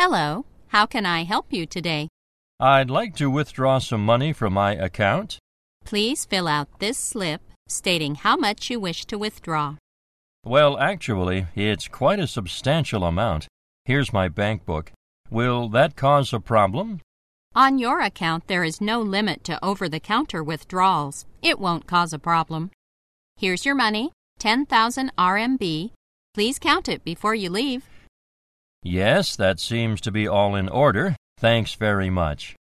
Hello, how can I help you today? I'd like to withdraw some money from my account. Please fill out this slip stating how much you wish to withdraw. Well, actually, it's quite a substantial amount. Here's my bank book. Will that cause a problem? On your account, there is no limit to over-the-counter withdrawals. It won't cause a problem. Here's your money, 10,000 RMB. Please count it before you leave. Yes, that seems to be all in order. Thanks very much.